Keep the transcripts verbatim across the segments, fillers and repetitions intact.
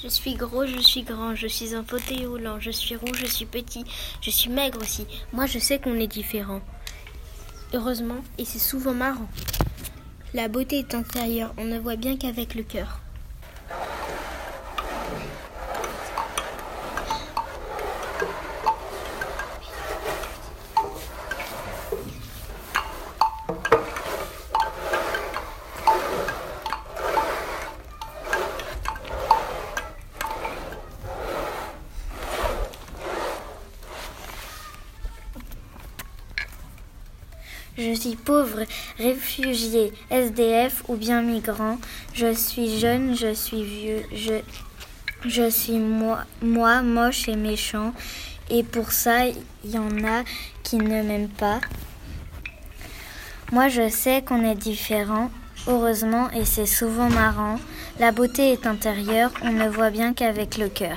Je suis gros, je suis grand, je suis un fauteuil roulant, je suis roux, je suis petit, je suis maigre aussi. Moi je sais qu'on est différents. Heureusement, et c'est souvent marrant. La beauté est intérieure, on ne voit bien qu'avec le cœur. Je suis pauvre, réfugié, S D F ou bien migrant. Je suis jeune, je suis vieux, je, je suis moi, moi, moche et méchant. Et pour ça, il y en a qui ne m'aiment pas. Moi, je sais qu'on est différents, heureusement, et c'est souvent marrant. La beauté est intérieure, on ne voit bien qu'avec le cœur.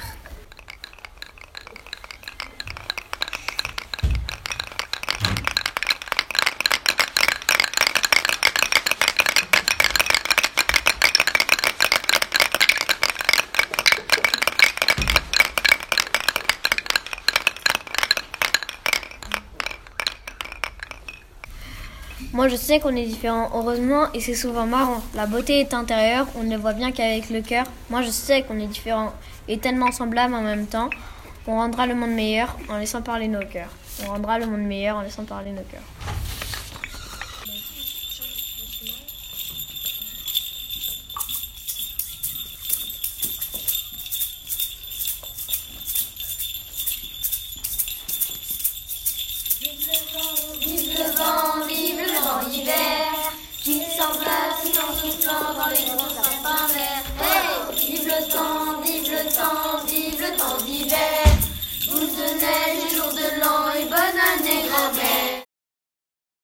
Moi je sais qu'on est différents, heureusement, et c'est souvent marrant. La beauté est intérieure, on ne voit bien qu'avec le cœur. Moi je sais qu'on est différents et tellement semblables en même temps. On rendra le monde meilleur en laissant parler nos cœurs. On rendra le monde meilleur en laissant parler nos cœurs. Vive le vent, vive le vent d'hiver, qui s'embrasse en soufflant dans les grands sapins verts. Hey, vive le temps, vive le temps, vive le temps d'hiver, boule de neige